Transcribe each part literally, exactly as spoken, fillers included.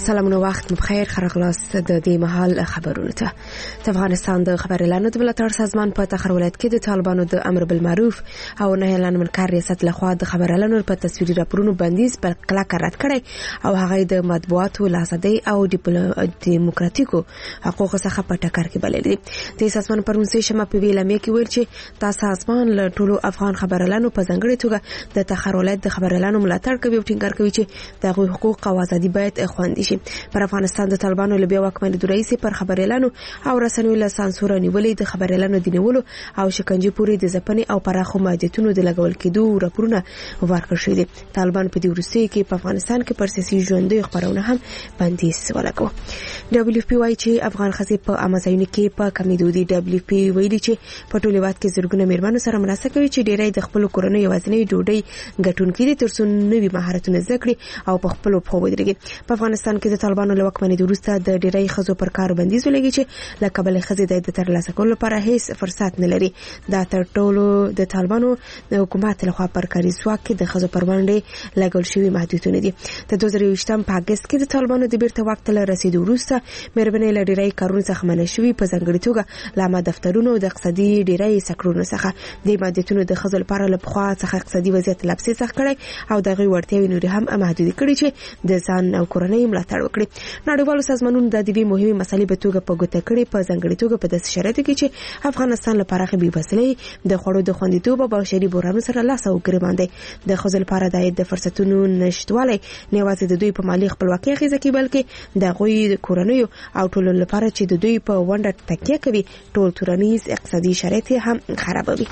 سلامونه وخت بخیر خرغلاس د دې مهال خبرونه ته د افغانستان د خبريالانو د ملاتړ سازمان په تخر ولایت کې د طالبانو د امر بالمعروف او نهي عن المنکر ریاست لخوا د خبريالانو په تصویري راپورونو بندیز پر کلک رد کړي او هغه د مطبوعاتو لاسدي او دیموکراتیکو حقوقو څخه په ټکر کې بللي د سازمان پرونسي شمه په ویلامه کې ویل چې دا سازمان له ټولو افغان خبريالانو په ځنګړې توګه د تخر ولایت د خبريالانو ملاتړ کوي او ټینګار کوي چې د حقوق او ازادي باید خوندي شي. پر افغانستان د طالبانو له بیا واکمنۍ د رئیس پر خبريالانو او رسنیو له سانسور نیولې د خبريالانو د نیولو او شکنجې پورې د ځپنې او پراخو محدودیتونو د لګول کېدو راپورونه ورکړل شوي دي. طالبان په دې وروستیو کې په افغانستان کې پر سیاسي ژوندۍ خبرونه هم بندیز ولګو. دبليو پی وايي چې افغان ښځې په امازون کې په کمیدو دي. دبليو پی ویلي چې په ټول هیواد کې زرګونه میرمنو سره مرسته کوي چې ډیری د خپل کورنۍ یوازینۍ ډوډۍ ګټونکي دي ترڅو نوي مهارتونه زده کړي او په خپل پخو ودرېږي. په افغانستان کې د طالبانو له واکمنۍ وروسته د ډیری ښځو پر کار بندیز ولګي چې له کبل ښځې د ترلاسه کولو لپاره هیڅ فرصت نه لري. دا تر ټولو د طالبانو د حکومت لخوا پر کاري ځواک کې د ښځو پر وړاندې لګول شوي محدودیتونه دي. د دوه زره یوویشتم په اگست کې د طالبانو د بیرته واک ته رسیدو وروسته مېرمنې له ډیری کارونو څخه منع شوي په ځانګړي توګه له عامه دفترونو د اقتصادي ډیری سکتورونو څخه د محدودیتونو د ښځو لپاره له پخوا څخه اقتصادي وضعیت لپسې څخه کړی او دغه وړتیاوې نورې هم محدود کړي چې د ځان او کورنۍ ملاتړ وکړي. نړیوالو سازمانونو د دې مهمه مسلې په توګه په ګوته کړي په ځانګړي توګه په داسې شرایطو کې چې افغانستان لپاره خبي وسلې د خوړو د خوندیتوب او بشري بحرانونو سره لاس او ګریوان دی. د ښځو لپاره د عاید د فرصتونو نشټوالی نه یوازې د دوی په مالي خپلواکۍ اغیزه کوي بلکې د هغوی د کورنیو او ټولنو لپاره چې د دوی په ونډه تکیه کوي ټول ټولنیز اقتصادي شرایط هم خرابوي.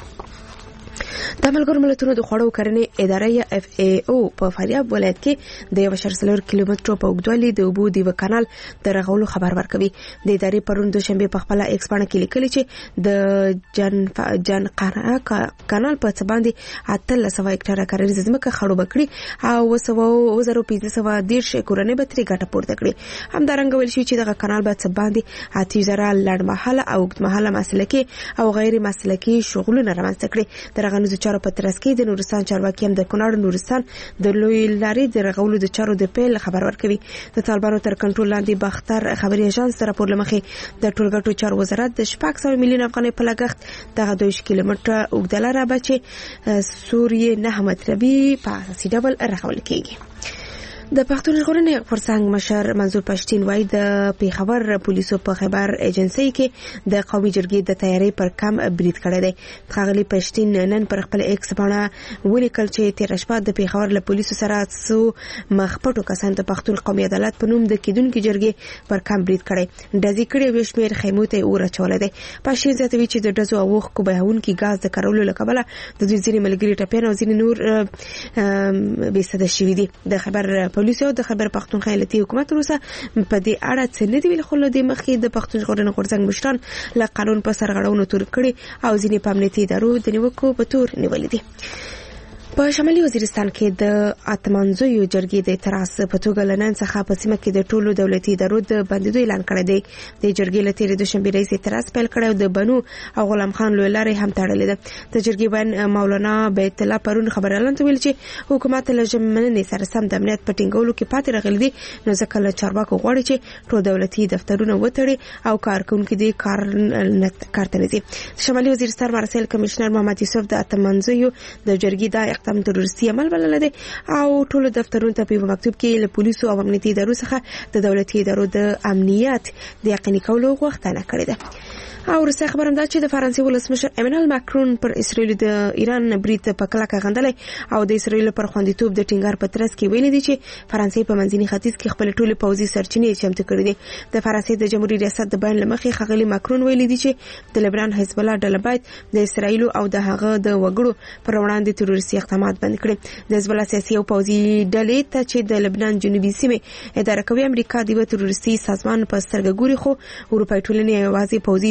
د ملګرو ملتونو د خوړو کرنې اداره یا اف ای او په فاریاب ولایت کې د یو شر سلور کیلومترو په اوږدوالي د اوبو د کانال د رغولو خبر ورکوي. د ادارې پرون د شنبه په خپل ایکس باندې کې لیکلي چې د جن جن قرا کانال په څ باندې اتل سو هکټار کرنیز ځمکه خړوب کړي او وسو وزرو پنځه سوه دیرش کورنۍ به ترې ګټه پورته کړي. همدارنګه ویل شي چې دغه کانال به څ باندې اته زره لړ محله او اوږد محله مسلکي او غیر مسلکي شغلونه رامنځته کړي. درغه د چارو په ترڅ کې د نورستان چارواکي هم د کونړ نورستان د لوی لارې د رغولو د چارو د پیل خبر ورکوي. د طالبانو تر کنټرول لاندې باختر خبري اژانس راپور لمخې د ټولګټو چارو وزارت د شپږ سوه میلیون افغانۍ په لګښت دغه دوه کیلومتره اوږده لاره به چې سوریې نه مطلبي په اساسي ډول رغول کېږي. د پښتون ژغورنې فرڅنګ مشر منظور پښتين وای د پیښور پولیسو په خبر ایجنسی کې د قومي جرګې د تیاری پر کم برید کړی دی. خاغلی پښتين نن پر خپل ایکس باندې ولیکل چې تیر شپه د پیښور له پولیسو سره څو مخپټو کسان د پښتون قومي عدالت په نوم د کیدونکو جرګې پر کم برید کړی. ډزې کړي او شمیر خیمو ته ورچول دي. پښتين زیاتوي چې د ډزو او خو بهون کې غاز د کارولو لپاره د دوی ځینې ملګری ټپیان او ځینې نور به صد شوي دي. د خبر پولیسو د خبر پښتونخوا ایالتي حکومت روسه په دې اړه څه نه دی ویل خو د مخکې د پښتون ژغورنې غورځنګ مشران له قانون په سرغړونو تور کړي او ځینې په امنیتي ادارو د نیوکو په تور نیولې دي. په شمالي وزیرستان کې د اتمنځویو جرګې د اعتراض په توګه لنن څخه په سیمه کې د ټولو دولتي ادارو د بندیدو اعلان کړی دی. د جرګې له تیرې دوشنبې رئیس اعتراض پیل کړی او د بنو او غلام خان لوی لارې هم تړلې ده. د جرګې وین مولانا بیت الله پرون خبريالانو ته ویل چې حکومت له ژمنې سره سم د امنیت په ټینګولو کې پاتې راغلی دی نو ځکه له چارواکو غواړي چې ټول دولتي دفترونه وتړي او کارکونکو دې کار نه کارته نه دي. شمالي وزیرستان مرسل کمشنر محمد یوسف د اتمنځویو د جرګې د اقدام تروریستي عمل بلل دي او ټول دفترونو ته په مکتوب کې له پولیسو او امنیتي ادارو څخه د دولتي ادارو د امنیت د یقیني کولو غوښتنه کړې ده. او رسې خبرم ده چې د فرانسې ولسمشر ایمانوئل ماکرون پر اسرائیل د ایران برید په کلکه غندلې او د اسرائیل پر خوندیتوب د ټینګار په ترڅ کې ویلي دي چې فرانسې په منځني ختیځ کې خپل ټولي پوځي سرچینې چمتو کړې دي. د فرانسې د جمهوریت ریاست د بیان لمخې خغلی ماکرون ویلي دي چې د لبنان حزب الله ډله باید د اسرائیل او د هغه د وګړو پر وړاندې تروریستي اقدامات بند کړي. د حزب الله سیاسي او پوځي ډلې ته چې د لبنان جنوبي سیمه اداره کوي امریکا د تروریستي سازمان په سترګه ګوري خو اروپای ټولنې یوازې پوځي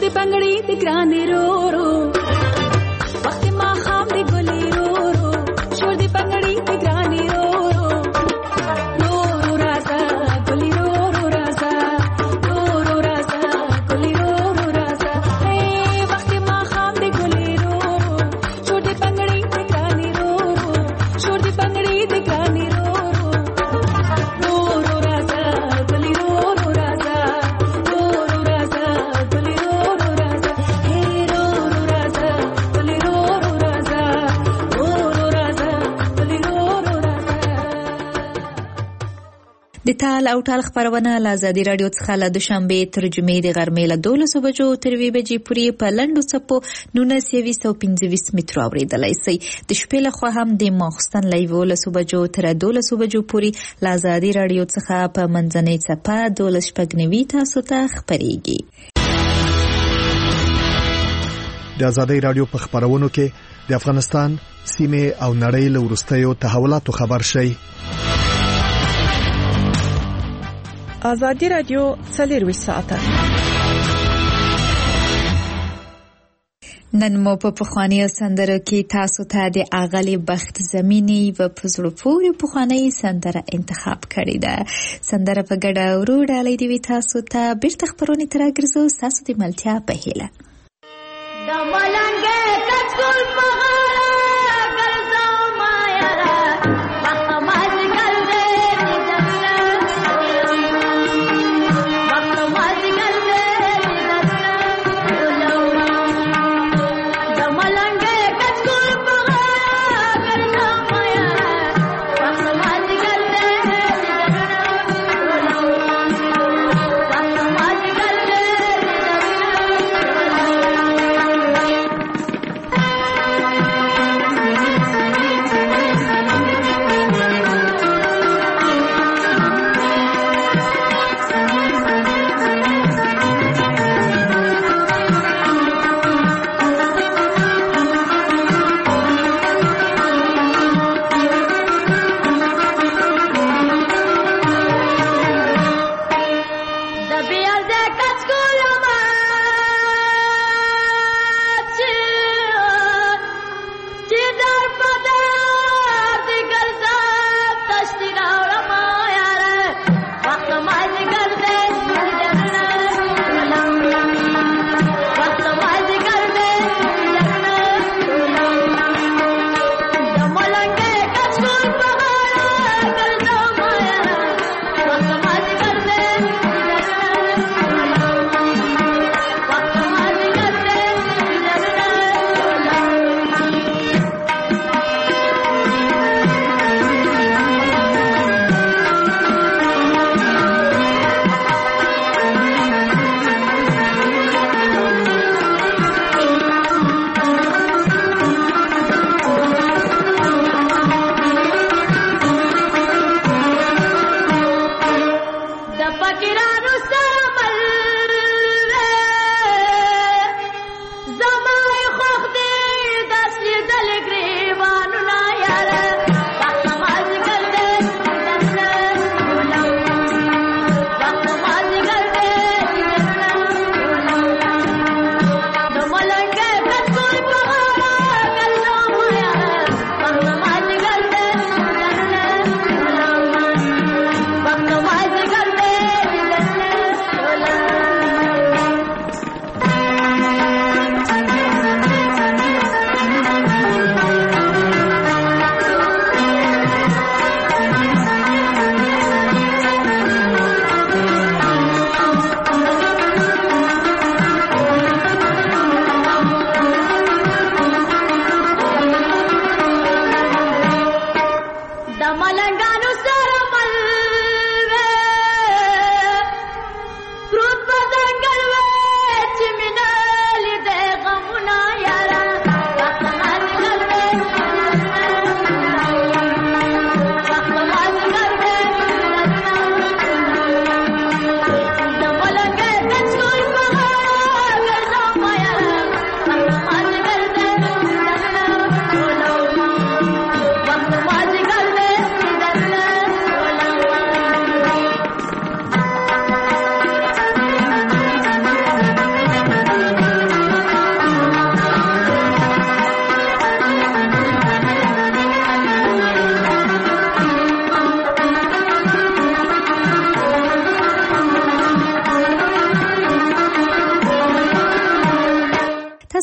د پنګړې د ګرانې رو رو وخت ما خام د ګلې رو رو شور د پنګړې د ګرانې رو رو رو رازا ګلې رو رو رازا رو رو رازا ګلې رو رو رازا اے وخت ما خام د ګلې رو شور د پنګړې د ګرانې رو شور د پنګړې د ګرانې رو رو رو رازا ګلې رو رو رازا رو رو رازا ګلې رو رو رازا اے رو رو رازا ګلې رو رو رازا رو رو رازا ګلې رو رو رازا. د تال او ټال خبرونه له ازادي راډیو څخه له دوشنبه تر جمعې د غرمې له دولسو بجو تر یوې بجې پورې په لنډو څپو نولس یویس او پنځه ویشت مترو اورېدلی شئ. د شپې لخوا هم د ماخوستن له یولسو بجو تر دولسو بجو پورې له ازادي راډیو څخه په منځنۍ څپه دولس شپږ نوي تاسو ته خپرېږي. د ازادي راډیو په خبرونو کې د افغانستان سیمه او نړۍ له وروستیو تحولاتو خبر شئ. ازادي راډیو څلور ساعته نن مو په پخوانیو سندرو کې تاسو ته د اغلی بخت زمینی و پزړو پورې پخوانی سندره انتخاب کړی ده. سندره په ګډه ورو ډالۍ دی تاسو ته بیرته خبرونه ترګرځو تاسو د ملتیا په هیله. د ملنګه کڅول په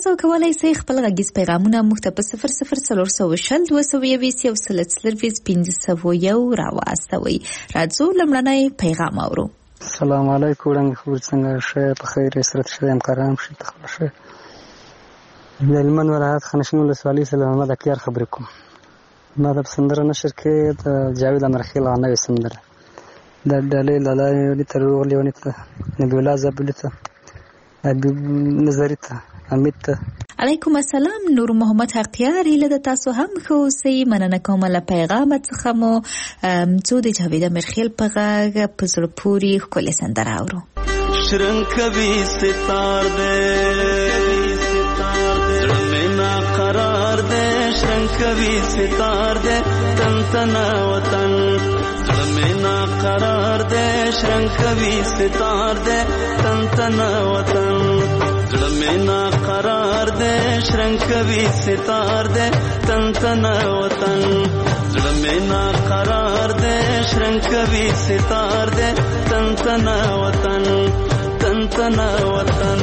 تاسو کولای شئ خپل غږیز پیغامونه موږ ته په صفر صفر څلور سوه شل دوه سوه یویشت یو سل څلرویشت پنځه سوه یو راواستوئ. راځو لومړنی پیغام اورو. السلام علیکم وړاندې خبر څنګه ښه په خیر سره شه همکاران شي تخبر شه د هلمند ولایت خانشین ولسوالۍ سره محمد اکیار خبرې کوم. ما د سندره نشر کې د جاوید امرخیل غنوي سندره د ډلې لاله ولې تر ولې ونی ته نبی الله زبل ته ابي نظری ته امید ته. علیکم السلام. نور محمد حقیار هیله د تاسو هم خو سي مننه کوم له پیغام څخه مو څو د جاوید امرخیل په غږ په زړه پوري ښکلې سندره اورو. شرنګ کوي ستار دې زړه مې نا قرار دې شرنګ کوي ستار دې تن تنا وطن زړه مې نا قرار دې شرنګ کوي ستار دې تن تنا وطن زړه مې نا قرار دې شرنګ کوي ستار دې تن تنا وطن زړه مې نا قرار دې شرنګ کوي ستار دې تن تنا وطن تن تنا وطن.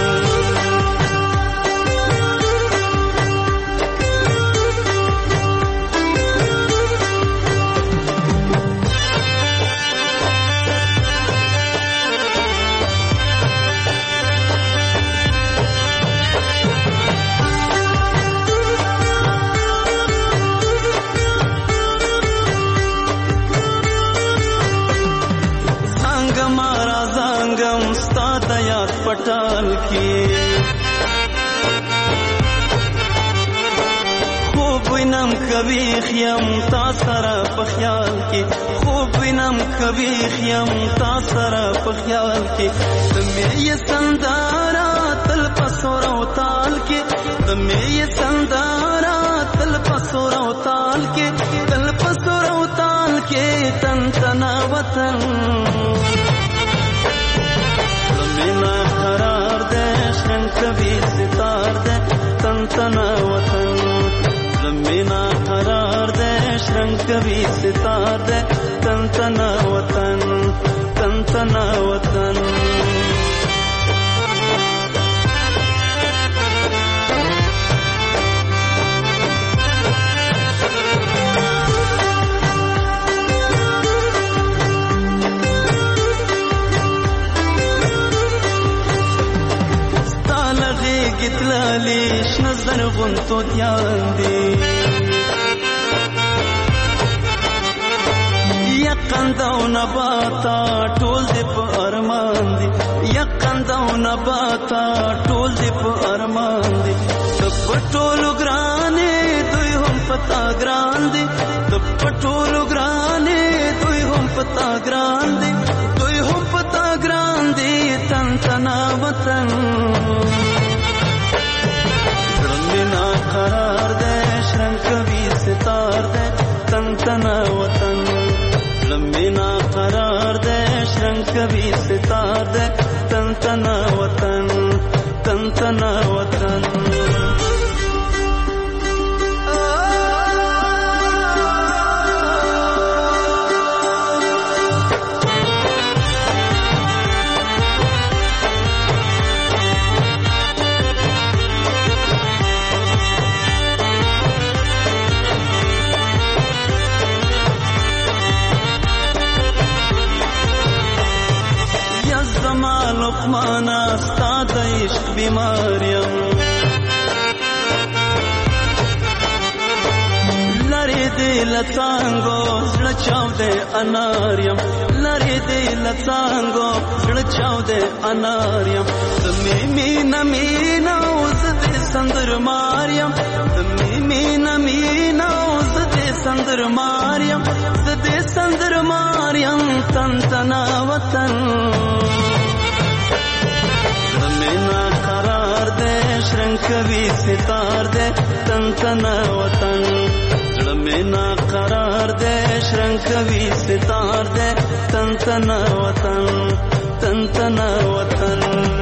पटाल की खूब विनम कभी खियम तासरा पख्याल की खूब विनम कभी खियम तासरा पख्याल की तुम्हें ये संदारा तल पसोरा ताल के तुम्हें ये संदारा तल पसोरा ताल के तल पसोरा ताल के तन तना वतन نا قرار دے شرنگ کبھی ستار دے تن تنا وطن زمینا قرار دے شرنگ کبھی ستار دے تن تنا وطن تن تنا وطن. گتلالی شنزر غنتو دیان دی یقن داو نباتا ټول دی په ارمان دی یقن داو نباتا ټول دی په ارمان دی د پټولو ګرانې دوی هم پتا ګران دی د پټولو ګرانې دوی هم پتا ګران دی دوی هم پتا ګران دی تن تنا وطن نا قرار دے شرنگ کبھی ستار دے تن تنا وطن لمبینا قرار دے شرنگ کبھی ستار دے تن تنا وطن تن تنا وطن. لقمانا استاد عشق بیماریم لری دل څنګه زړه چاو دے اناریم لری دل څنګه زړه چاو دے اناریم تمې مینا مینا اوس دې سندر ماریم تمې مینا مینا اوس دې سندر ماریم دې سندر ماریم تن تنا وطن نا قرار دے شرنگ کبھی ستار دے تن تنا وطن نا قرار دے شرنگ کبھی ستار دے تن تنا وطن تن تنا وطن.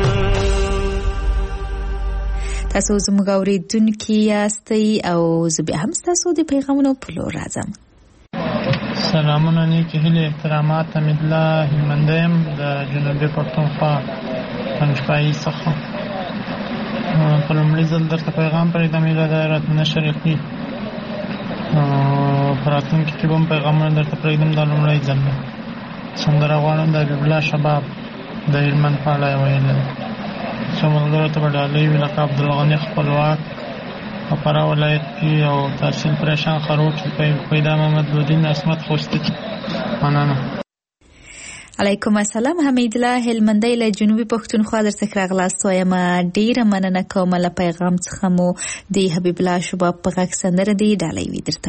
تاسو زموږ اورېدونکي یاستئ او زه بیا هم ستاسو د پیغامونو په لور راځم. سلامونه نیکې هیلې احترامات حمیدالله هلمندی یم د جنوبي پښتونخوا پنجپایي څخه. په لومړي ځل درته پیغام پرېږدم ایله د راتلونکي شریقي په راتلونکي کې به هم پیغامونه درته پرېږدم. دا لومړی ځل دی. سندره غواړم د حبیب الله شباب د هلمند په اړه یې ویلې ده. څو ملګرو ته به ډالۍ وي لکه عبدالغني خپلواک په فراه ولایت کې او تحصیل پریشان خروټ پیدا محمد دودین عصمت خوستی. مننه. علیکم السلام. حمید الله هلمندی له جنوبي پښتونخوا درڅخه راغلاست. وایم ډیره مننه کوم له پیغام څخه مو د حبیب الله شباب په غږ سندره دی ډالۍ وي درته.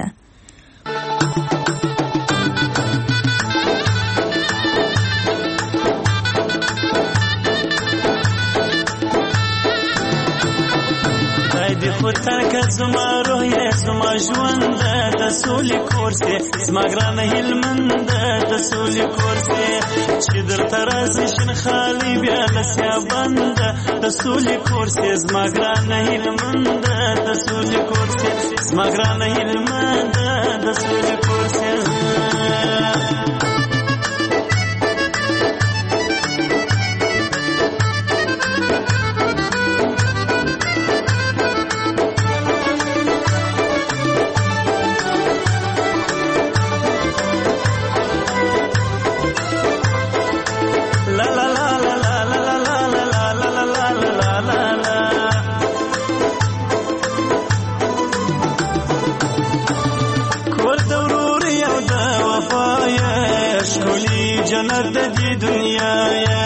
دی خودتر که زما روح یې زما ژوند د سولې کور سې زما ګرانه هلمند د سولې کور سې چې درته راسي شین خالي بیا لسیا بند د سولې کور سې زما ګرانه هلمند د سولې کور سې زما ګرانه هلمند د سولې کور سې. جنت د دې دنیا یا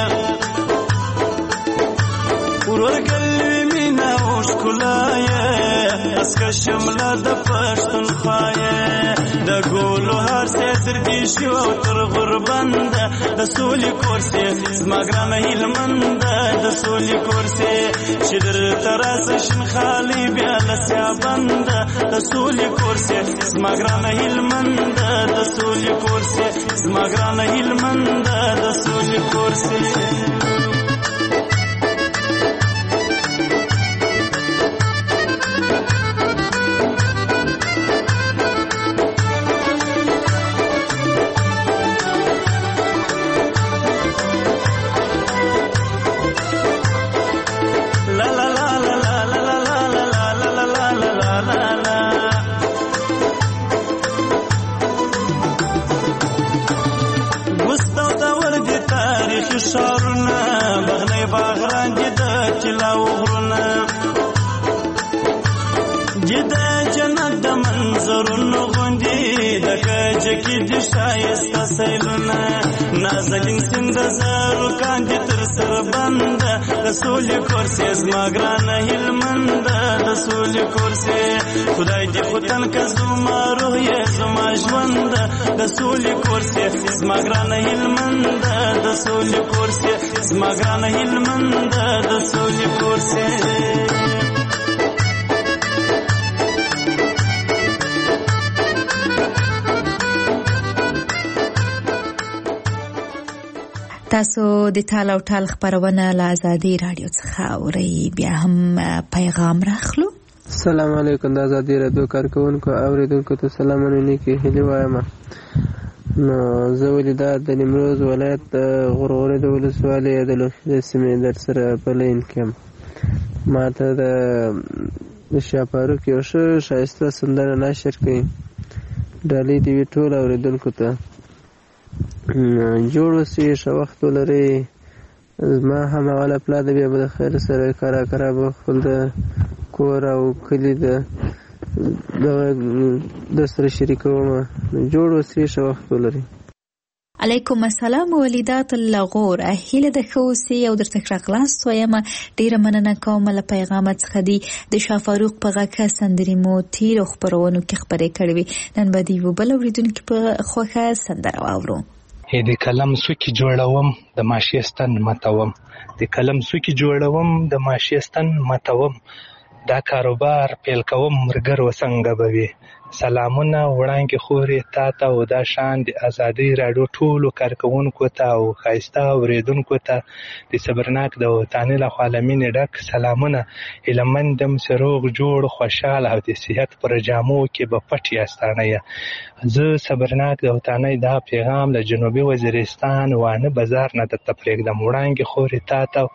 ورګل مینا او ښکلا یا اسکه شمله د پښتونخوا یا د ګولو هر څه تر دې شو او تر غربند د سولې کور سې زما ګرانه هلمند د سولې کور سې چې درته راسه شین خالي بیا لسیا بند د سولې کور سې زما ګرانه هلمند د سولې کور سې زما ګرانه هلمند د سولې کور سې. شارونه بغنی باغران جدا چلاو غرونه جدا جنت د منظرونو غوندي د کجکی د شایسته سیلونه نازنین سند زارو کاندي تر سر بند د سولې کور سې زما ګرانه هلمند د سولې کور سې خدای دې ختن که زما روح یې زما ژوند د سولې کور سې زما ګرانه هلمند د سولې کور سې زما ګرانه هلمند د سولې کور سې. تاسو د ټال او ټال خبرونه له آزادي رادیو څخه اورئ. بیا هم پیغام راخلو. السلام علیکم. د آزادي رادیو کارکونکو اوریدونکو ته سلامونه نیکی هیلې وایم. نو زه ولیدار د نیمروز ولایت د غرغورې د ولسوالۍ د لوخې سیمې در سره په لین کې یم. ما ته د شاپاروک یو ښه ښایسته سندره نشر کړي. ډالۍ دې وي ټول اوریدونکو ته. جوړ اوسئ، ښه وخت ولرئ. زما هماغله پلا ده، بیا به د خیر سره کرا کرا به خپل د کور او کلي د دغه در سره شریکوم. جوړ اوسئ، ښه وخت ولرئ. علیکم السلام. ولیدات اللغور هیله د ښه اوسئ او درته راغلاست وایم. ډیره مننه کوم له پیغامت څخه دی. د شاه فاروق په غږ سندرې مو تیرو خپرونو کې خبرې کړې وي. نن به د یو بل اوریدونکي په خوښه سندره واورو. د قلم سوکي جوړوم د ماشیستان متوم، د قلم سوکي جوړوم د ماشیستان متوم، دا کاروبار پیل کوم مرګر وسنګ بوي. سلامونه وړاندې خوري تا ته او دا شان د آزادۍ راډیو ټولو کارکونکو ته او ښایسته اوریدونکو ته د صبرناک د وطني له خوا له مینې ډک سلامونه. هیلهمندم چې روغ جوړ خوشحاله او د صحت پر جامو کې به پټ یاستانه یه. زه صبرناک د وطنۍ دا پیغام له جنوبي وزیرستان وانه بازار نه درته پرېږدم. وړاندې خوري تا ته د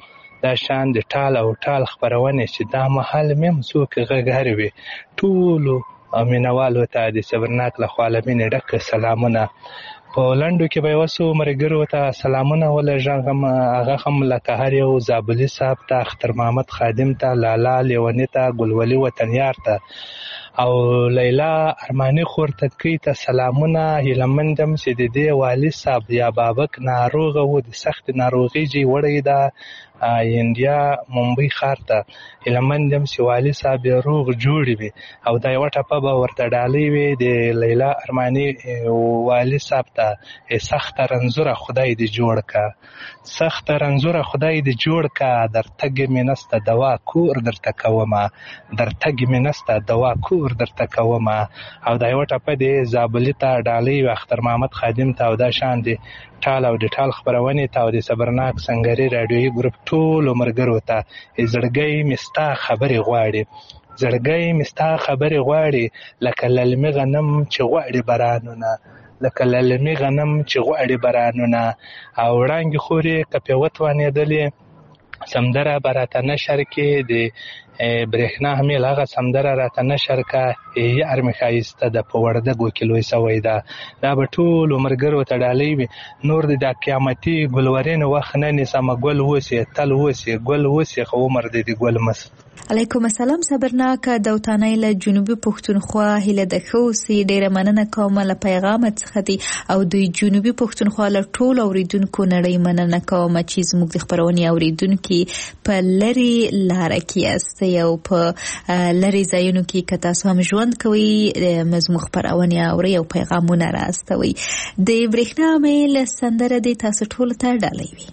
دا شان د ټال او ټال خپرونې چې دا مهال مې څوک غږ وي ټولو مینوالو ته د صبرناک لخوا له مینې ډک سلامونه. په لنډو کې به یې وسو ملګرو ته سلامونه ولېږم، هغه هم لکه هر یو زابلي صاحب ته، اختر محمد خادم ته، لالا لیوني ته، ګلولي وطنیار ته او لیلا ارماني خور تدکۍ ته سلامونه. هیلهمندم چې د دې والي صاحب یا بابک ناروغه و، د سخت ناروغۍ جې وړی ده انډیا ممبئی ښار ته. هیلهمندم چې والي صاحب یې روغ جوړ وي او دا یوه ټپه به ورته ډالۍ وي د لیلا ارماني والي صاحب ته. سخته رنځوره خدای دې جوړ که، سخته رنځوره خدای دې جوړ که، در تګ مې نسته دوا کور درته کومه، در تګ مې نسته دوا کور درته کومه. او دا یوه ټپه دې زابلي ته ډالۍ وي اختر محمد خادم ته او دا شان دې ټال او د ټال خپرونې ته او د صبرناک سنګري راډیویي ګروپ ټولو ملګرو ته. زړګی مې ستا خبرې غواړي، زړګی مې ستا خبرې غواړي، لکه للمي غنم چې غواړي بارانونه، لکه للمي غنم چې غواړي بارانونه. او وړانګې خورې که پې وتوانېدلې سمدره به راته نشر کې د برېښنا همیل هغه سمدره راته نشر که یار مې ښایسته ده په وردګو کې لوی سوی ده. دا به ټولو ملګرو ته ډالۍ وي. نور د دا قیامتي ګلورین وخت نه نیسمه، ګل اوسې تل اوسې ګل اوسې خو عمر دې د ګل مس. علیکم السلام صبرناک دوتانۍ له جنوبي پښتونخوا هیله ده ښه اوسئ. ډېره مننه کوم له پیغامه څخه دي او د جنوبي پښتونخوا له ټولو اورېدونکو نړۍ مننه کوم چې زموږ د خپرونې اورېدونکي په لرې لاره کې یاستئ او په لرې ځایونو کې که تاسو هم ژوند کوئ زموږ خپرونې اورئ او پیغامونه راستوئ. د برېښنا میل سندره دې تاسو ټولو ته ډالۍ وي.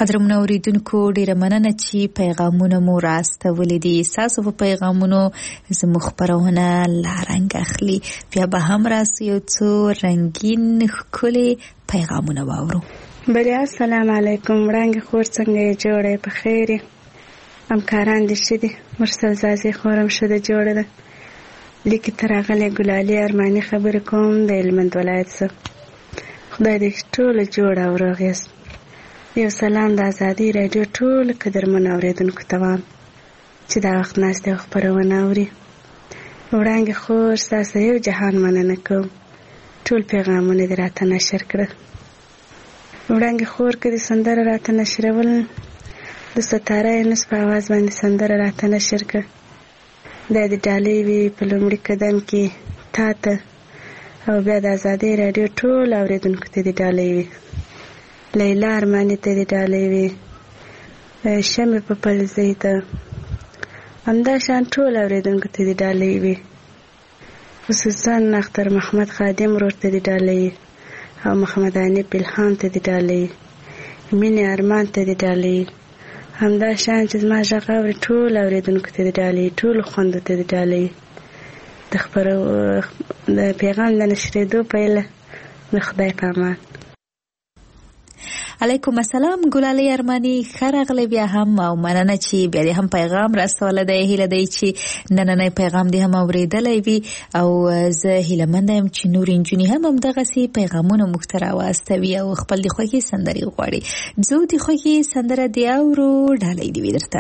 قدرمن اوریدونکو ډیره مننه چې پیغامونه مو راستولې دي. تاسو په پیغامونو زموږ خبرونه لارنګ اخلي. بیا به هم راسو یو څو رنگین ښکلي پیغامونه واورو. بله السلام علیکم. وړانګې خور څنګه یې جوړه په خیر یې؟ همکاران دې ښه دي؟ مرسل زازي خورم ښه ده جوړه ده. لیکې ته راغلی ګلالي ارماني خبرې کوم د هلمند ولایت څخه. خدای دې ټوله جوړه او روغ یاست. یو سلام د ازادي راډیو ټولو قدرمنو اورېدونکو ته وایم چې دا وخت ناستې او خپرونه اوري. وړانګې خور ستاسو یو جهان مننه کوم. ټول پیغامونه دې راته نشر کړه. وړانګې خور که دې سندره راته نشرول د ستاره یونس په اواز باندې سندره راته نشر کړه. دا د ډالۍ وي په لومړي قدم کې تا ته او بیا د ازادي راډیو ټول اورېدونکو ته دې ډالۍ وي. لیلا ارماني ته دې ډالۍ وي. شمې په پلزۍ ته همدا شان ټول اورېدونکو ته دې ډالۍ وي. خصوصا اختر محمد خادم ورور ته دې ډالۍ وي او محمد حنیف الهام ته دې ډالۍ وي. مینې ارمان ته دې ډالۍ وي. همدا شان چې زما غږ اوري ټول اورېدونکو ته دې ډالۍ وي. ټولو خویندو ته دې ډالۍ وي. د خپرو د پیغام د نشرېدو پیله د خدای په امان. علیکم السلام ګلالي ارماني ښه راغلی بیا هم او مننه چې بیا دې هم پیغام راستولی دی. هیله دی چې نننی پیغام دې هم اورېدلی وي او زه هیله منده یم چې نورې نجونې هم همدغسې پیغامونه موږ ته راواستوي او خپل د خوښې سندرې وغواړي. ځو د خوښې سندره دې اورو. ډالۍ دې وي درته.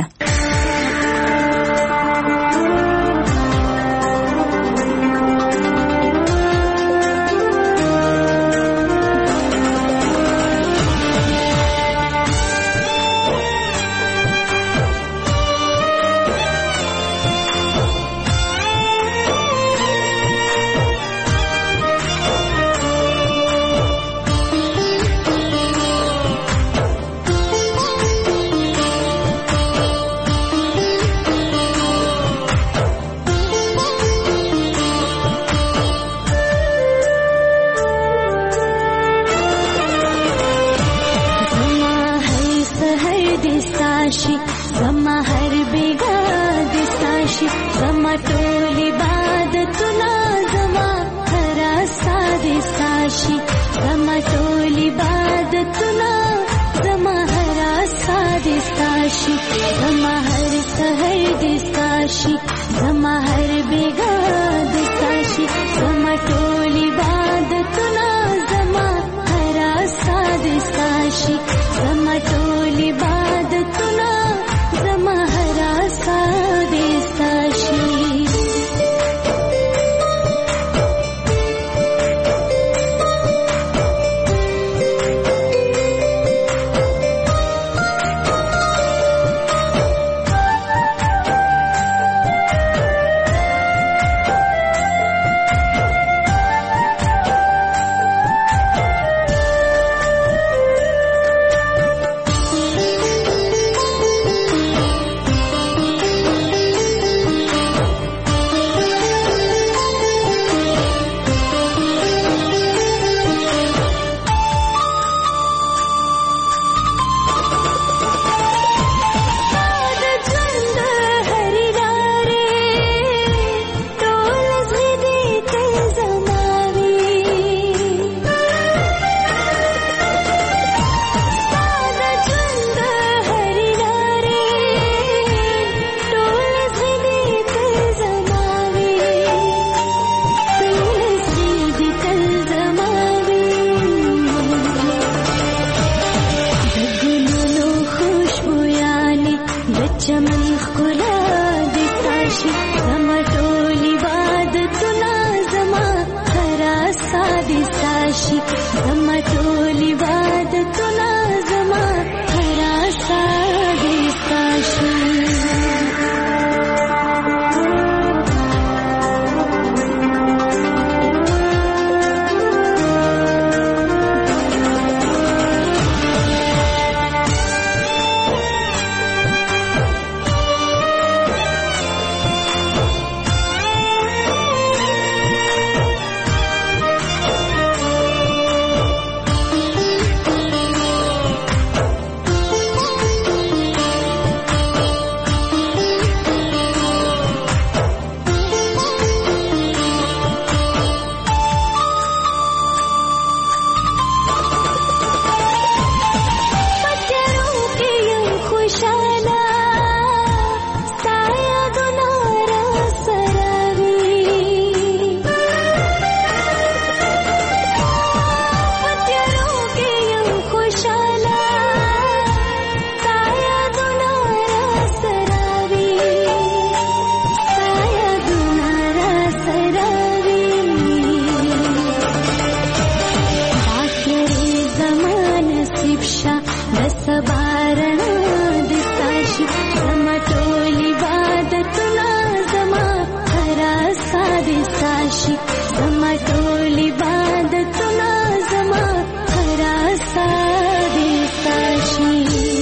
راشي زما ټول عبادتونه زما خراسا دي تاشي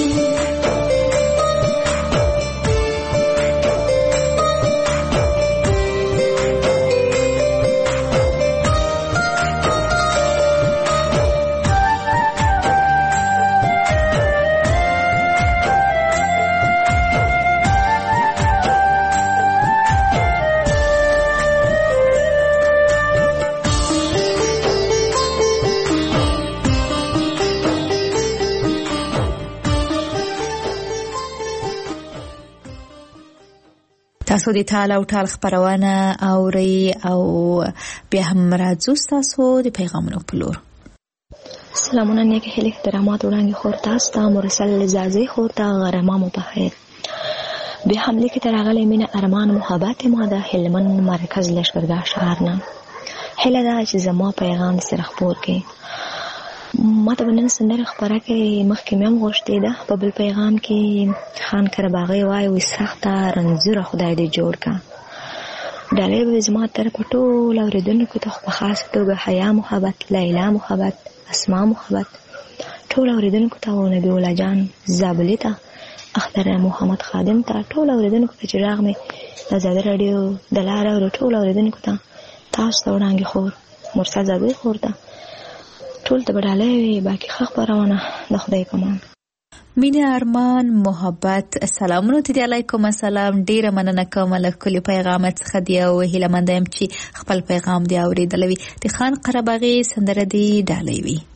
تاسو د ټال او ټال خبرونه اوري او بیا هم راځو تاسو د پیغامونو په لور. سلامونه نیک هلي احترامات وړاندې خور تاسو ته مرسل زازي خور ته غرمامو په خیر. بیا هم لیک تر غلې مینه ارمان محبت ما د هلمند مرکز لشکرګاه شهر نه هله دا چې زما پیغام سره خبر کې ما ته بنن سندره خبره کې مخکې مې هم غوښتې ده په بل پیغام کې خان کرباغي وای وي سخته رنځوره خدای دې جوړ کا ډالې به زما تر پټول اوریدونکو ته په خاص توګه حیا محبت لیلا محبت اسماء محبت ټول اوریدونکو ته او نبی الله جان زابلی ته اختر محمد خادم ته ټول اوریدونکو ته چې راغ مې آزاد رادیو د لار او ټول اوریدونکو ته تاسو ته وړاندې خور مرسل زابلی خور ته ټول ته بدالې باقي خبرونه د خدای کوم مینه ارمان محبت سلامونه ته علیکم السلام ډیره مننه کوم له کلی پیغام څخه دی او هیله مندم چې خپل پیغام دی اوریدلوي د خان قرباغي سندره دی ډالې وی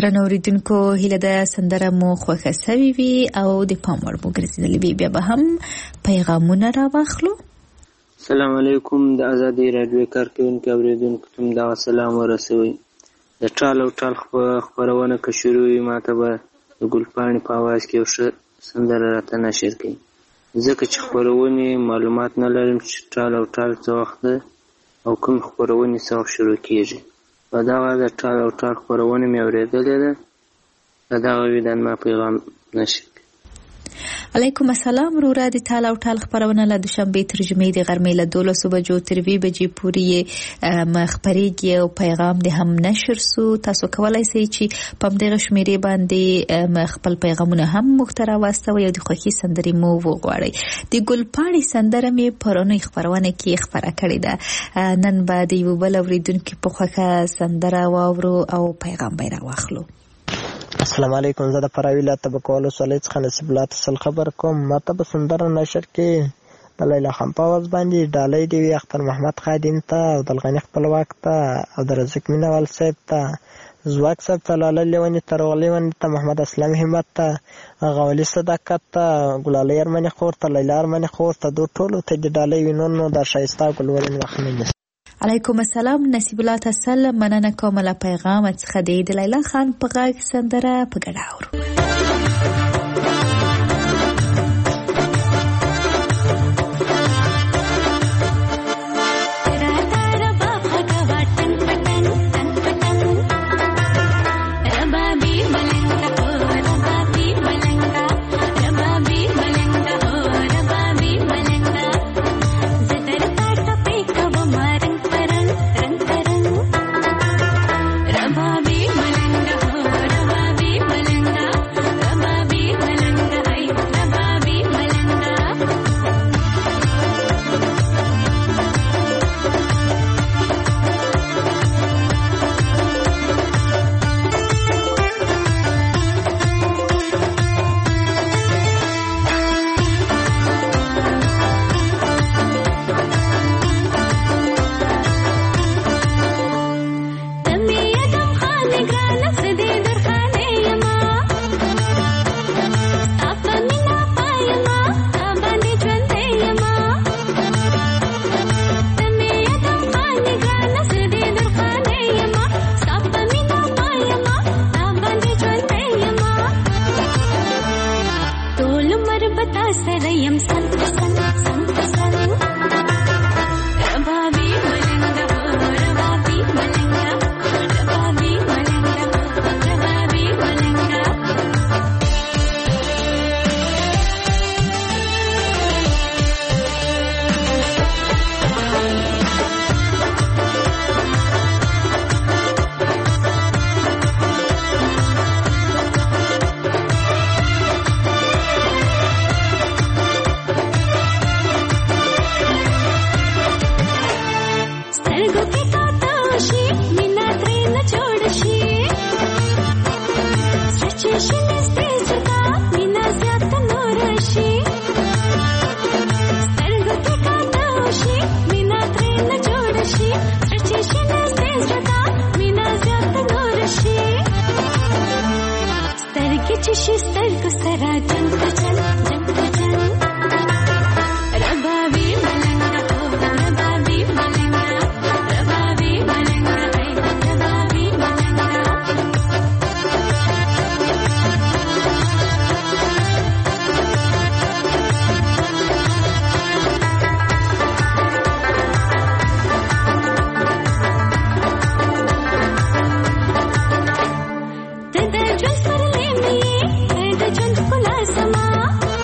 درنو اوریدونکو هیله ده سندره مو خوښه سوي وي او د پام وړ مو ګرځېدلې وي. بیا به هم پیغامونه راواخلو. السلام علیکم. د ازادي راډیو کارکوونکو اوریدونکو ته دغه سلام ورسوي. د ټال او ټال خپرونه که شروع وي ماته به د ګلپاڼې په اواز کې یو ښه سندره راته نشر کوي، ځکه چې خپرونې معلومات نه لرم چې ټال او ټال څه وخت ده او کوم خپرونې څه وخت شروع کېږي. په دغه د ټال او ټال خپرونه مې اورېدلې ده، په دغه ویدان ما پیغام نشر. علیکم السلام. وروره د ټال او ټال خپرونه له دوشنبې تر جمعې د غرمې له دولسو بجو تر اووه بجې پورې خپرېږي او پیغام دې هم نشر سو. تاسو کولی شئ چې په همدغه شمېرې باندې خپل پیغامونه هم موږ ته راواستوئ او د خوښي سندرې مو وغواړئ. د ګلپاڼې سندره مې پرونۍ خپرونه کې خپره کړې ده. نن به د یو بل اورېدونکي په خوښه سندره واورو او پیغام به یې راواخلو. السلام علیکم. زه د فراه ولایت طبقه ولسوالۍ څخه نصیب الله تسل خبر کوم. ماته به سندره نشر کې د لیلا خان په آواز باندې ډالۍ دې وي اختر محمد خادم ته او د الغني خپلواک ته او د رزق مینوال صاحب ته، زواک صاحب ته، لاله لیوني ته، روغلي ونې ته، محمد اسلام همت ته، غولي صداقت ته، ګلالۍ ارمني خور ته، لیلا ارمني خور ته، دو ټولو ته د ډالۍ وینو نو د ښایسته ګلورین وخت نه نیسي. علیکم السلام. نصیب الله تسل مننه کوم له پیغام څخه دی. د لیلا خان په غږ سندره په ګډه اورو. ژوند خلاصما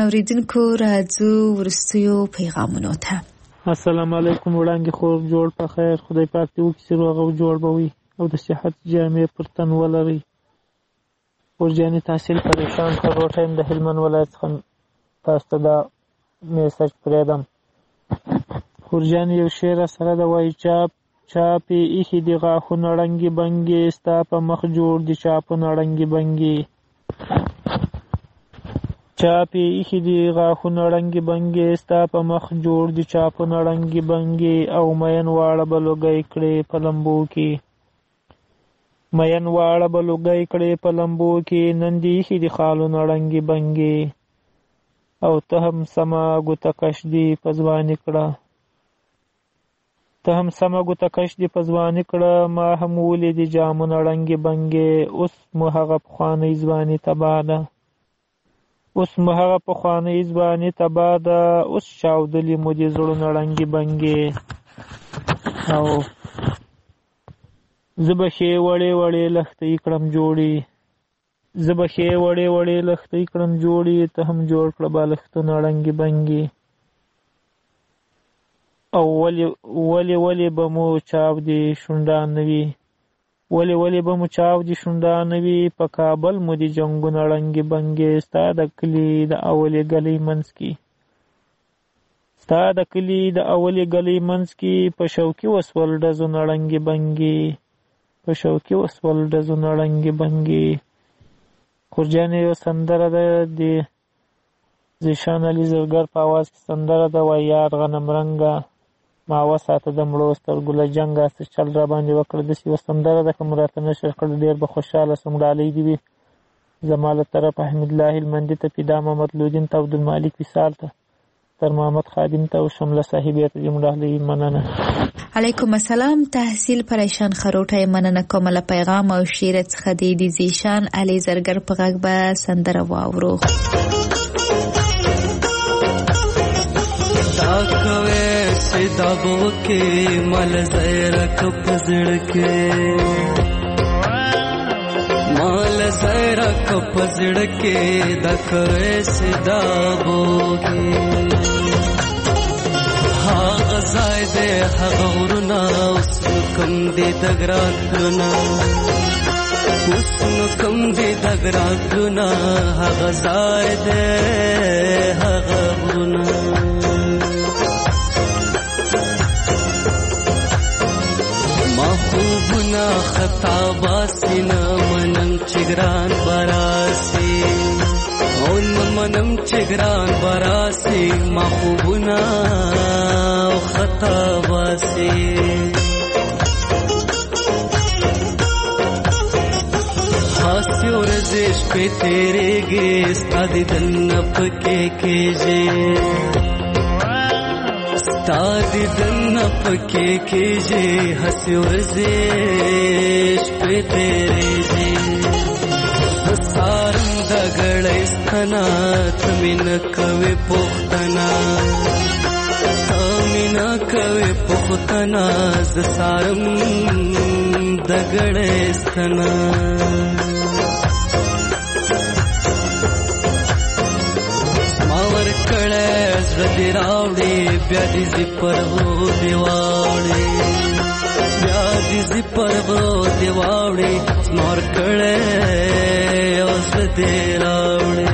اوریدونکو راځو ورستیو پیغامونو ته. السلام علیکم وړاندې خور جوړ په خیر خدای پاک دې وکړي چې روغ او جوړ به وي او د صحت جامې پر تن ولري. ورجاني تحصیل پریشان خروټه یم د هلمند ولایت څخه تاسو ته دا میسج پرېږدم. ورجاني یو شعر سره د وایي چاپ چاپې ایښي دي غاښونه ړنګې بنګې ستا په مخ جوړ دي چاپونه ړنګې بنګې چاپې ایښي دي غاښونه ړنګې بنګې ستا په مخ جوړ دي چاپونه ړنګې بنګې او مین واړه به لوګی کړې په لمبو کې مین واړه به لوګی کړې په لمبو کې نن دې ایښي دي خالونه ړنګې بنګې او ته هم سمه ګوته کش دي په ځواني کړه ته هم سمه ګوته کش دي په ځواني کړه ما هم ولیدې جامونه ړنګې بنګې اوس مو هغه پخوانۍ ځواني تباه ده اوس مو هغه پخوانۍ ځواني تباه ده اوس چاودلي مو دي زړونه ړنګې بنګې او زه به ښې وړې وړې لښتې کړم جوړې زه به ښې وړې وړې لښتې کړم جوړې ته هم جوړ کړه بالښتونه ړنګې بنګې او ولې ولې ولې به مو چاودې شونډانه وي ولې ولې به مو چاودې شونډانه وي په کابل مو دي جنګونه ړنګې بنګې ستا د کلي د اولې ګلۍ منځ کې ستا د کلي د اولې ګلۍ منځ کې په شوقي وسول ډزونه ړنګې بنګې په شوقي وسول ډزونه ړنګې بنګې. خورجانې یو سندره ده د زیشان علي زرګر په اواز کې سندره ده وایي یاد غنم رنګه ما وساته د مړو سترګو له جنګه څه چل را باندې وکړه داسې یوه سندره ده که مو راته نشر کړه ډېر به خوشحاله سم. ډالۍ دې وي زما له طرفه حمیدالله هلمندي ته پیدا محمد لودین ته عبدالمالک وصال ته تر محمد خادم ته او شمله صاحبې ته دې مو ډالۍ مننه. علیکم السلام تحصیل پریشان خروټه مننه کوم له پیغام او شعر څخه دی د زیشان علي زرګر په غږ به سندره واورو. دا کوي سیدا بو کې مل زیرک پزړ کې مال زیرک پزړ کې دا کوي سیدا بو کې هغه ځای دې هغه ورونه اوس کم دې دګران کړنا اوس کم دې دګران کړنا هغه ځای دې هغه ورونه محبوبنا خطا باسینا منم چگران براسی اون منم چگران براسی محبوبنا خطا باسی خاصی و رزش پہ تیرے گے استادی دنپ کے کیجے استادی دنپ کے کیجے ہنسی و رزش پہ تیرے جے سارم دگڑ استنا تمین کوي پختنا تمین کوي پختنا ز سارم دگڑ استنا ماور کړه زړه راوړې بیا دې زپر وو دیواړې بیا دې زپر وو دیواړې مور کړه اوس دې راوړې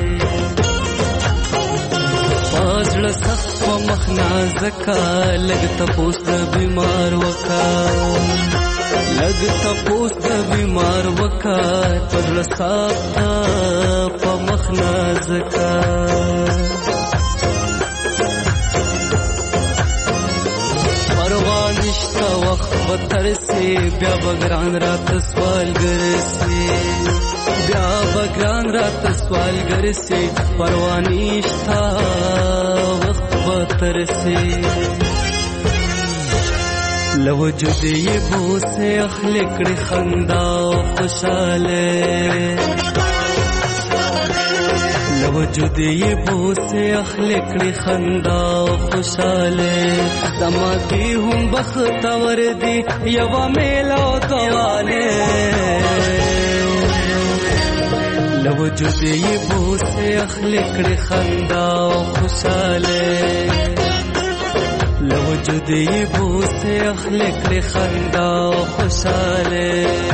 پازړه سخت په مخنا زکا لګ ته پوست بیمار وکا لګ ته پوست بیمار وکا پازړه سخت په مخنا زکا پروانشتا وخت بتر سے بیا بگران رات سوال گر سے بیا بگران رات سوال گر سے پروانشتا وقت بتر سے لوجود یہ بو سے اخلق خندا خوشالے لوجود یہ بو سے اخلق خندا خوشالے دماغی ہوں بختور دی یوا میلا دوالے لوجود یې بوسه اخلي کړي خندا او خوشاله لوجود یې بوسه اخلي کړي خندا او خوشاله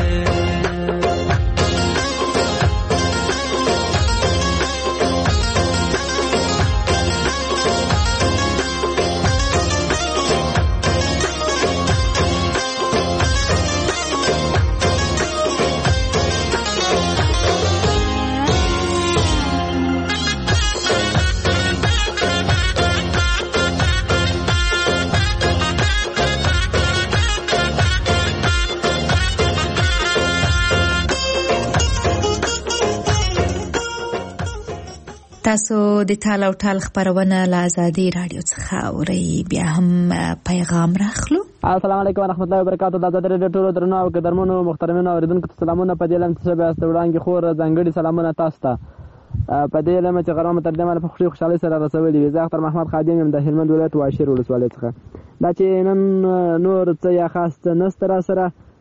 تاسو د ټال او ټال خبرونه له آزادي رادیو څخه اورئ. بیا هم پیغام راخلو. السلام علیکم ورحمۃ اللہ وبرکاتہ. د آزادي رادیو ټولو درنو او قدرمنو محترمینو اوریدونکو ته سلامونه. په دې لم چې بیا ست وړاندې خور ځانګړي سلامونه تاسو ته. په دې لم چې غرامه ترجمه په خوشي خوشالي سره رسولي. زه اختر محمد خادم يم د هلمند ولایت واشیر ولسوالۍ څخه. دا چې نن نور څه یا خاص نستر سره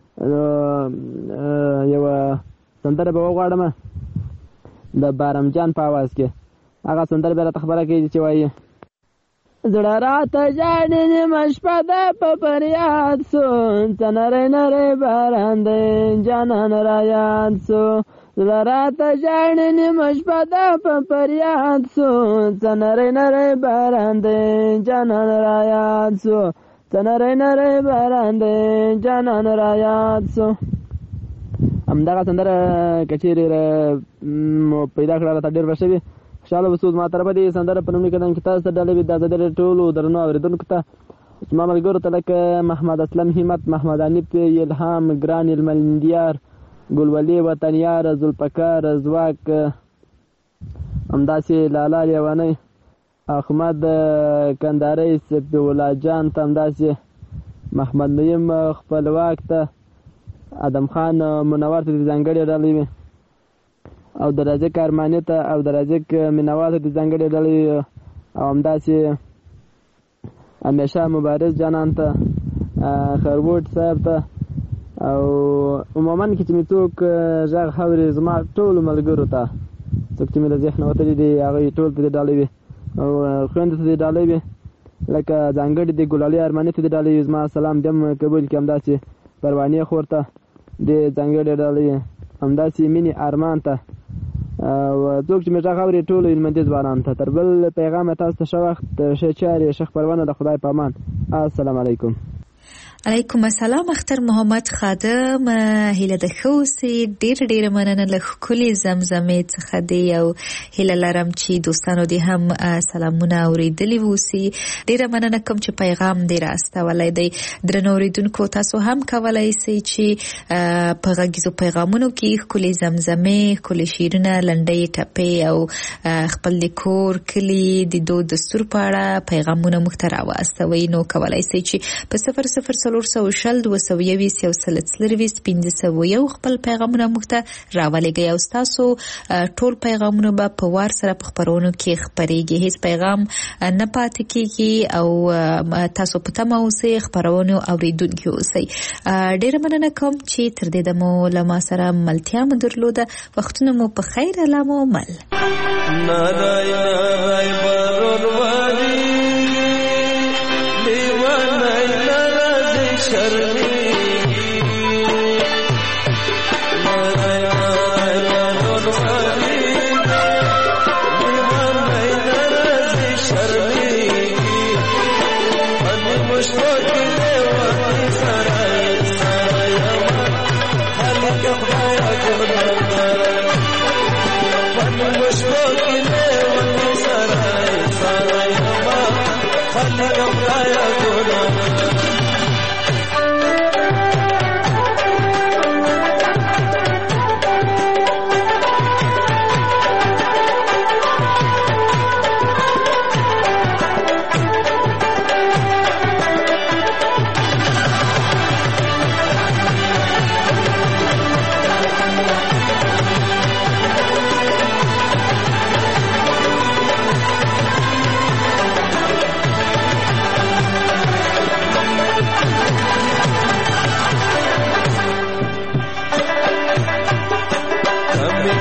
یو سندره به وغواړم د بارم جان په आवाज کې. هغه سندره به راته خبره کوي چې وایي زړه راته ژاړي نیمه شپه ده په فریاد سو څه نری نری باران دی جانان را یاد سو زړه راته ژاړي نیمه شپه ده په فریاد سو څه نری نری باران دی جانان را یاد سو څه نری نری باران دی جانان را یاد سو. همدغه سندره که چیرې مو پیدا کړه راته ډېر به ښه وي. خوشحاله به سوز ما طرفه دې سندره په لومړي قدم کې تاسو ته ډالۍ وي د آزادي رادیو ټولو درنو اورېدونکو ته زما ملګرو ته لکه محمد اسلم همت محمد حنیف الهام ګران المندیار ګلولي وطنیار ذوالفقار ځواک همداسې لالا لیوانی احمد کندارۍ سپي الله جان ته همداسې محمد نعیم خپلواک ته ادم خان منور ته ځانګړې ډالۍ وي او د رازق ارماني ته او د رازق مینوال ته ځانګړې ډالۍ او همداسې همیشه مبارز جانان ته خروټ صاحب ته او عموما کې چې مې څوک غږ اوري زما ټولو ملګرو ته څوک چې مې د ذهن وتلي دي هغوی ټول ته دې ډالۍ وي او خویندو ته دې ډالۍ وي لکه ځانګړې د ګلالي ارماني ته دې ډالۍ وي زما سلام دې هم قبول کړي. همداسې پروانې خور ته دې ځانګړې ډالۍ وي. همداسې مینې ارمان ته او څوک چې مې غږ اوري ټولو هلمندي ځوانانو ته. تر بل پیغامه تاسو ته ښه وخت ښه چارې ښه خپرونه د خدای په امان. السلام علیکم. علیکم السلام اختر محمد خادم. هیله د ښه اوسې. ډېر ډېره مننه له ښکلې زمزمې څخه دی او هیله لرم چې دوستانو دې هم سلامونه اورېدلي اوسي. ډېره مننه کوم چې پیغام دې راستولی دی. درنو اورېدونکو تاسو هم کولی سئ چې په غږیزو پیغامونو کې ښکلې زمزمې ښکلې شعرونه لنډۍ ټپې او خپل د کور کلي د دود دستور په اړه پیغامونه موږ ته راواستوئ. نو کولی سئ چې په صفر صفر څلور سوه شل دوه سوه یویشت یو سل څلرویشت پنځه سوه یو خپل پیغامونه موږ ته راولېږئ او ستاسو ټول پیغامونه به په وار سره په خپرونو کې خپرېږي. هیڅ پیغام نه پاتې کېږي او تاسو په تمه اوسئ خپرونو اورېدونکي اوسئ. ډېره مننه کوم چې تر دې دمو له ما سره ملتیا مو درلوده. وختونه مو په خیر. الله مو مل.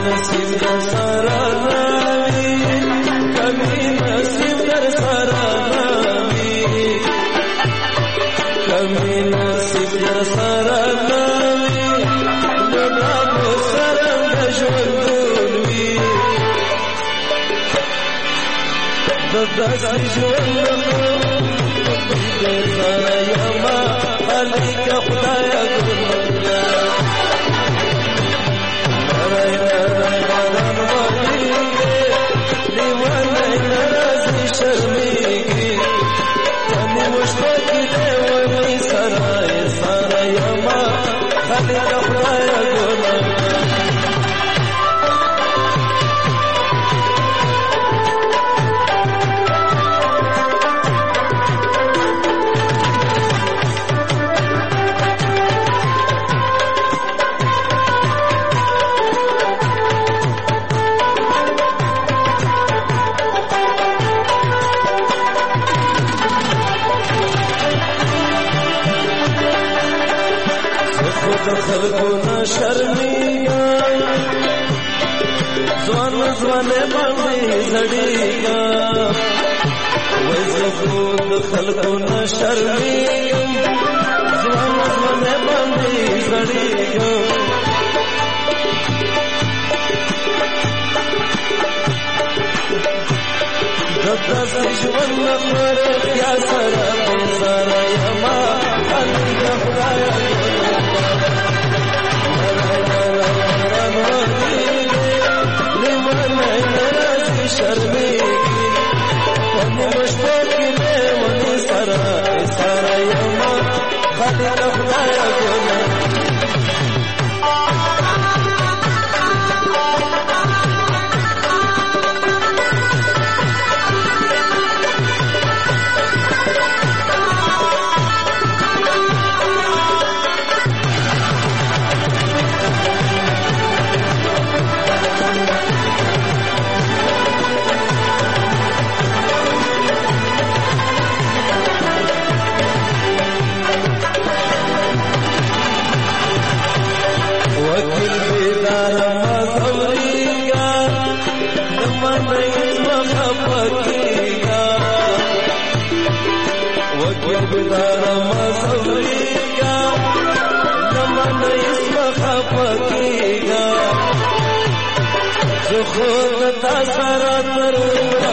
نصیب در سارا ناوی کمی نصیب در سارا ناوی کمی نصیب در سارا ناوی ندا بو سرم دشوندون وی دداسی ژوند در سارا یما علیک خدایا ګلمنګا شرمېږي تمې مشتاقي دی ونی سره سره یما خلک خدایه ګوره خلقنا شرمېږه ځوان ځوان باندې زړېږه وای زه خو د خلقنا شرمېږم ځوان ځوان باندې زړېږه دداسې ژوند لپاره بیا سره بېزاره یما هلکه خدایه شرمېږي ونې مشتاقي دی ونې سره سره یما خلک خدایه ګوره خود تا سره تر